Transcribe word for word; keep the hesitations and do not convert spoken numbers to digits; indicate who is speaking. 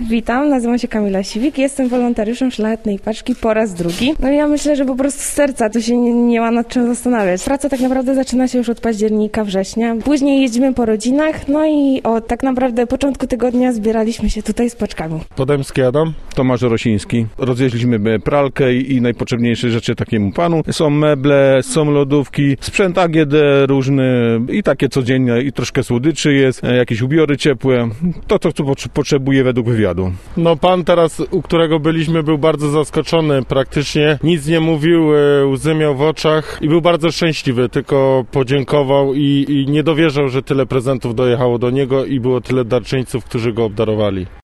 Speaker 1: Witam, nazywam się Kamila Siwik, jestem wolontariuszem Szlachetnej Paczki po raz drugi. No i ja myślę, że po prostu z serca to się nie, nie ma nad czym zastanawiać. Praca tak naprawdę zaczyna się już od października, września. Później jeździmy po rodzinach, no i od tak naprawdę początku tygodnia zbieraliśmy się tutaj z paczkami.
Speaker 2: Podemski Adam.
Speaker 3: Tomasz Rosiński. Rozwieźliśmy pralkę i najpotrzebniejsze rzeczy takiemu panu. Są meble, są lodówki, sprzęt A G D różny i takie codzienne i troszkę słodyczy jest, jakieś ubiory ciepłe. To, to, co potrzebuje według wywiadu.
Speaker 2: No pan teraz, u którego byliśmy, był bardzo zaskoczony. Praktycznie nic nie mówił, łzy miał w oczach i był bardzo szczęśliwy, tylko podziękował i, i nie dowierzał, że tyle prezentów dojechało do niego i było tyle darczyńców, którzy go obdarowali.